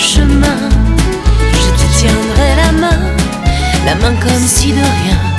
chemin. Je te tiendrai la main comme si de rien.